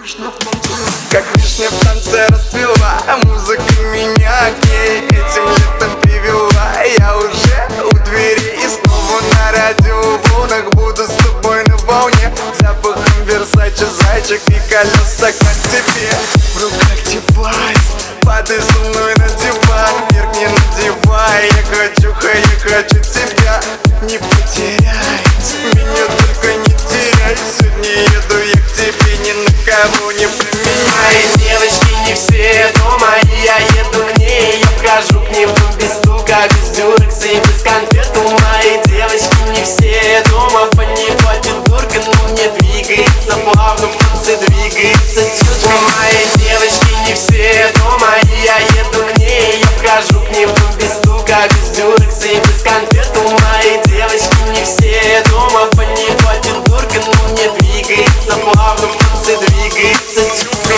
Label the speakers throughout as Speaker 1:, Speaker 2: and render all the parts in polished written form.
Speaker 1: Как вишня в танце расцвела, музыка меня к ней этим летом привела. Я уже у двери и снова на радиоволнах буду с тобой на волне. Запахом Версаче, зайчик и колеса как тебе. В руках девайс, падай со мной на диван. Вверх не надевай, я хочу тебя. Не потеряй, меня только не теряй. Сегодня еду я к тебе, ни на кого не променяй.
Speaker 2: Мои девочки не все дома, и я еду к ней. Я вхожу к ним без стука, без дюрекс и без конфет. Мои девочки не все дома, по ней платит дурка, но мне двигается плавно, в танце двигается чутко. Мои девочки не все дома, и я еду к ней. Я вхожу к ним без стука, без дюрекс и без конфет. Мои девочки не все дома, по ней платит дурка, но мне двигается плавно, в танце двигается чутко.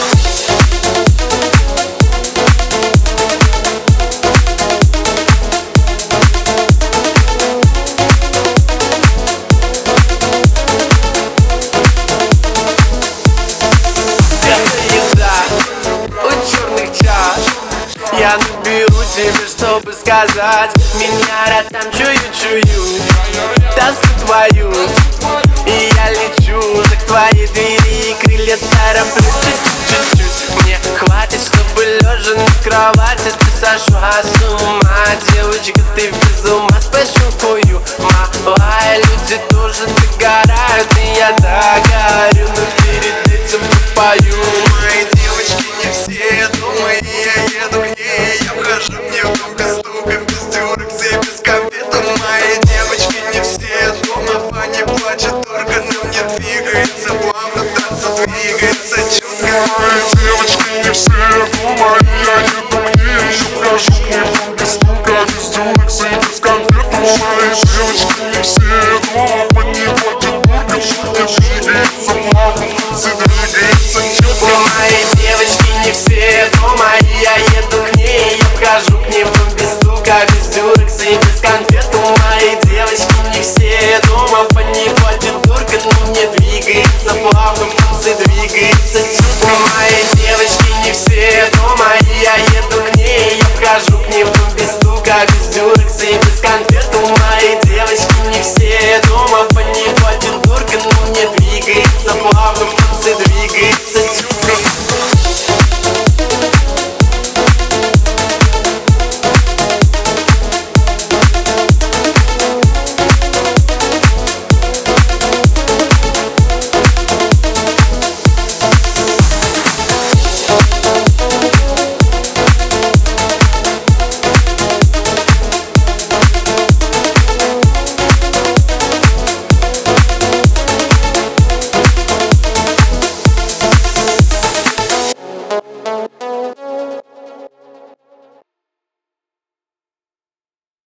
Speaker 2: Я наберу тебе, чтобы сказать. Меня там чую тоску твою. И я лечу уже к твоей двери, и крылья тороплю чуть-чуть. Мне хватит, чтобы лежа на кровати ты сошла с ума. Девочка, ты без ума, спрашиваю, малая. Люди тоже догорают, и я догорю, но перед этим попою.
Speaker 1: Мои девочки не все дома, и я еду к ней. Я вхожу к ней в дом без стука, без дюрекс и без конфет. Мои девочки не все дома, по ней плачет только, но мне двигается плавно, в танце двигается чутко.
Speaker 3: Мои девочки не все дома, и я еду к ней. Я вхожу к ней в дом без стука, без дюрекс и без конфет. Мои девочки не все дома, по ней плачет только, но мне двигается плавно, в танце двигается чутко.
Speaker 2: Мои девочки не все дома, и я еду к ней. Я вхожу к ней в дом без стука, без дюрекс и без конфет. Мои девочки не все дома, по ней платит дурка, но мне двигается плавно, в танце двигается чутко. Мои